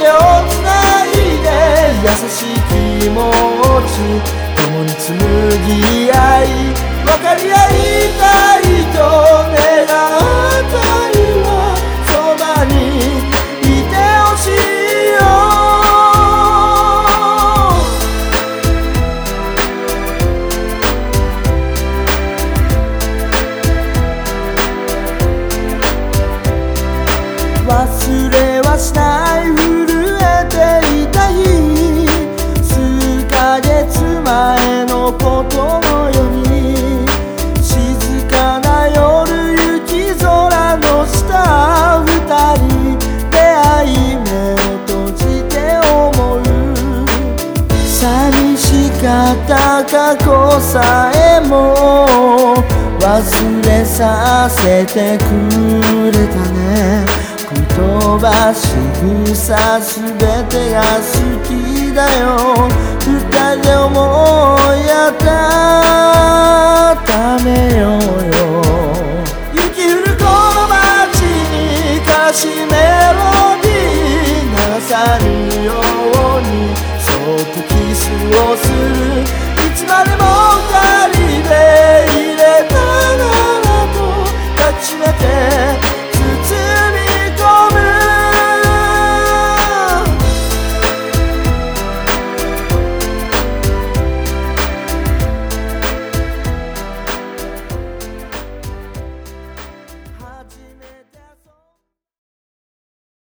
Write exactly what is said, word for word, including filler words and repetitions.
手をつないで優しい気持ち共に紡ぎ合い分かり合いたいと願った今そばにいてほしいよ忘れはしない震えていた日数ヶ月前のことのように静かな夜雪空の下二人出会い目を閉じて思う寂しかった過去さえも忘れさせてくれたね言葉仕草すべてが好きだよ二人で思い